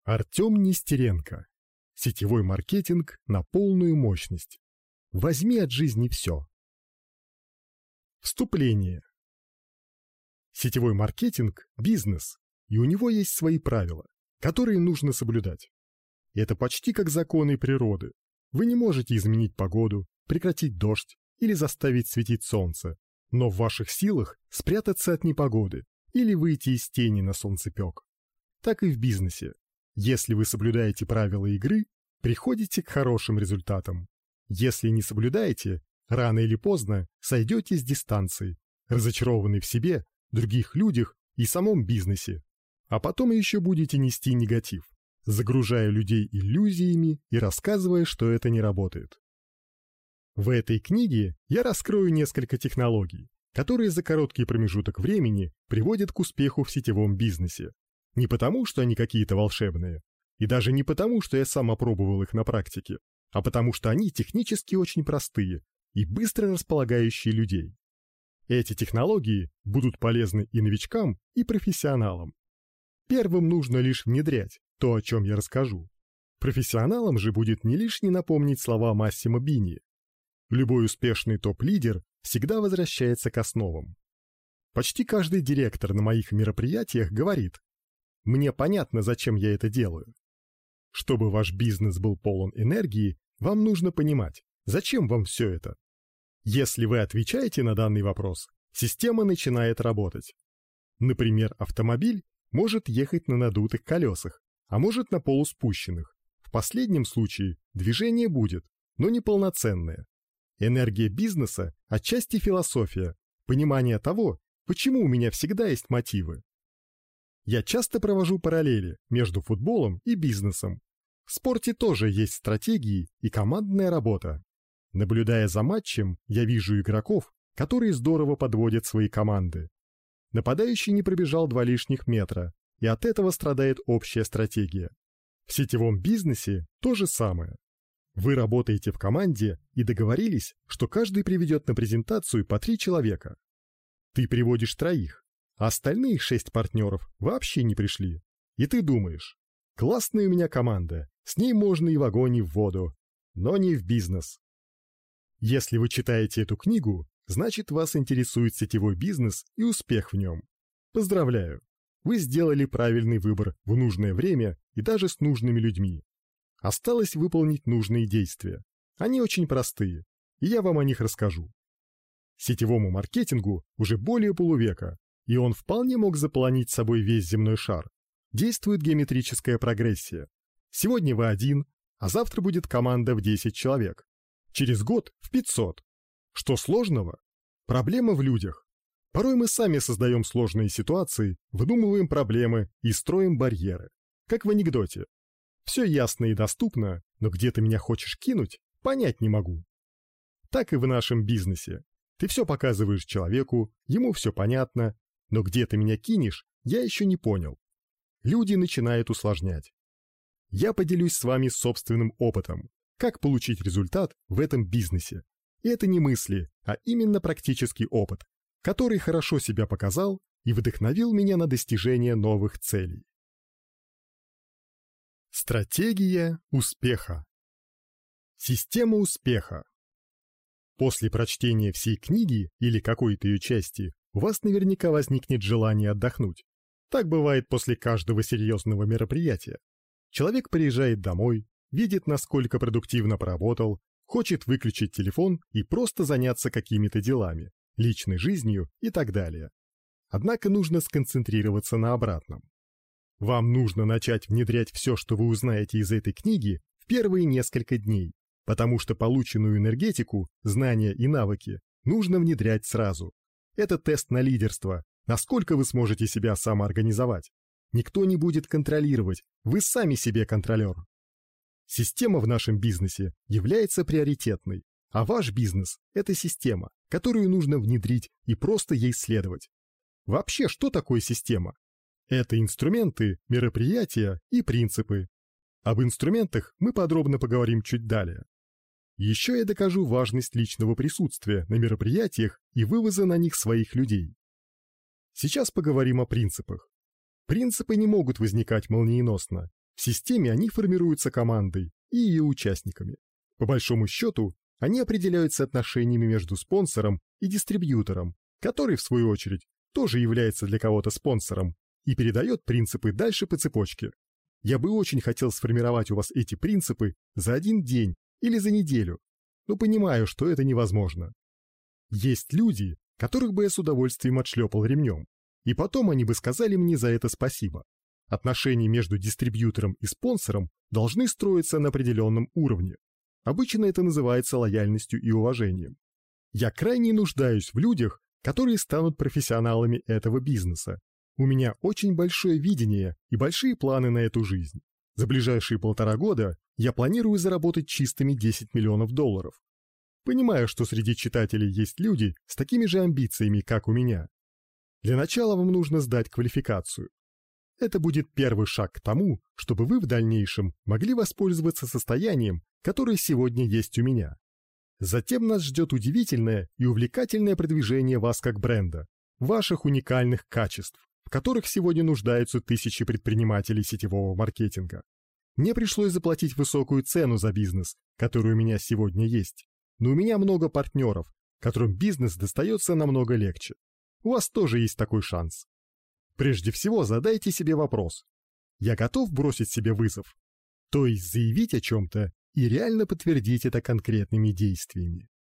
Артем Нестеренко. Сетевой маркетинг на полную мощность. Возьми от жизни все. Вступление. Сетевой маркетинг – бизнес, и у него есть свои правила, которые нужно соблюдать. Это почти как законы природы. Вы не можете изменить погоду, прекратить дождь или заставить светить солнце, но в ваших силах спрятаться от непогоды или выйти из тени на солнцепек. Так и в бизнесе. Если вы соблюдаете правила игры, приходите к хорошим результатам. Если не соблюдаете, рано или поздно сойдете с дистанции, разочарованный в себе, других людях и самом бизнесе. А потом еще будете нести негатив, загружая людей иллюзиями и рассказывая, что это не работает. В этой книге я раскрою несколько технологий, которые за короткий промежуток времени приводят к успеху в сетевом бизнесе. Не потому, что они какие-то волшебные, и даже не потому, что я сам опробовал их на практике, а потому что они технически очень простые и быстро располагающие людей. Эти технологии будут полезны и новичкам, и профессионалам. Первым нужно лишь внедрять то, о чем я расскажу. Профессионалам же будет не лишне напомнить слова Массимо Бинни. Любой успешный топ-лидер всегда возвращается к основам. Почти каждый директор на моих мероприятиях говорит: «Мне понятно, зачем я это делаю». Чтобы ваш бизнес был полон энергии, вам нужно понимать, зачем вам все это. Если вы отвечаете на данный вопрос, система начинает работать. Например, автомобиль может ехать на надутых колесах, а может на полуспущенных. В последнем случае движение будет, но не полноценное. Энергия бизнеса отчасти философия, понимание того, почему у меня всегда есть мотивы. Я часто провожу параллели между футболом и бизнесом. В спорте тоже есть стратегии и командная работа. Наблюдая за матчем, я вижу игроков, которые здорово подводят свои команды. Нападающий не пробежал 2 лишних метра, и от этого страдает общая стратегия. В сетевом бизнесе то же самое. Вы работаете в команде и договорились, что каждый приведет на презентацию по 3 человека. Ты приводишь 3, а остальные 6 партнеров вообще не пришли. И ты думаешь: классная у меня команда, с ней можно и в огонь, и в воду, но не в бизнес. Если вы читаете эту книгу, значит, вас интересует сетевой бизнес и успех в нем. Поздравляю, вы сделали правильный выбор в нужное время и даже с нужными людьми. Осталось выполнить нужные действия. Они очень простые, и я вам о них расскажу. Сетевому маркетингу уже более полувека, и он вполне мог заполонить собой весь земной шар. Действует геометрическая прогрессия. Сегодня вы один, а завтра будет команда в 10 человек. Через год в 500. Что сложного? Проблема в людях. Порой мы сами создаем сложные ситуации, выдумываем проблемы и строим барьеры. Как в анекдоте. Все ясно и доступно, но где ты меня хочешь кинуть, понять не могу. Так и в нашем бизнесе. Ты все показываешь человеку, ему все понятно, но где ты меня кинешь, я еще не понял. Люди начинают усложнять. Я поделюсь с вами собственным опытом, как получить результат в этом бизнесе. И это не мысли, а именно практический опыт, который хорошо себя показал и вдохновил меня на достижение новых целей. Стратегия успеха. Система успеха. После прочтения всей книги или какой-то ее части у вас наверняка возникнет желание отдохнуть. Так бывает после каждого серьезного мероприятия. Человек приезжает домой, видит, насколько продуктивно поработал, хочет выключить телефон и просто заняться какими-то делами, личной жизнью и так далее. Однако нужно сконцентрироваться на обратном. Вам нужно начать внедрять все, что вы узнаете из этой книги, в первые несколько дней, потому что полученную энергетику, знания и навыки нужно внедрять сразу. Это тест на лидерство, насколько вы сможете себя самоорганизовать. Никто не будет контролировать, вы сами себе контролер. Система в нашем бизнесе является приоритетной, а ваш бизнес – это система, которую нужно внедрить и просто ей следовать. Вообще, что такое система? Это инструменты, мероприятия и принципы. Об инструментах мы подробно поговорим чуть далее. Еще я докажу важность личного присутствия на мероприятиях и вывоза на них своих людей. Сейчас поговорим о принципах. Принципы не могут возникать молниеносно. В системе они формируются командой и ее участниками. По большому счету, они определяются отношениями между спонсором и дистрибьютором, который, в свою очередь, тоже является для кого-то спонсором и передает принципы дальше по цепочке. Я бы очень хотел сформировать у вас эти принципы за один день или за неделю, но понимаю, что это невозможно. Есть люди, которых бы я с удовольствием отшлепал ремнем, и потом они бы сказали мне за это спасибо. Отношения между дистрибьютором и спонсором должны строиться на определенном уровне. Обычно это называется лояльностью и уважением. Я крайне нуждаюсь в людях, которые станут профессионалами этого бизнеса. У меня очень большое видение и большие планы на эту жизнь. За ближайшие 1,5 года я планирую заработать чистыми $10 миллионов. Понимаю, что среди читателей есть люди с такими же амбициями, как у меня. Для начала вам нужно сдать квалификацию. Это будет первый шаг к тому, чтобы вы в дальнейшем могли воспользоваться состоянием, которое сегодня есть у меня. Затем нас ждет удивительное и увлекательное продвижение вас как бренда, ваших уникальных качеств, в которых сегодня нуждаются тысячи предпринимателей сетевого маркетинга. Мне пришлось заплатить высокую цену за бизнес, который у меня сегодня есть, но у меня много партнеров, которым бизнес достается намного легче. У вас тоже есть такой шанс. Прежде всего задайте себе вопрос: я готов бросить себе вызов? То есть заявить о чем-то и реально подтвердить это конкретными действиями.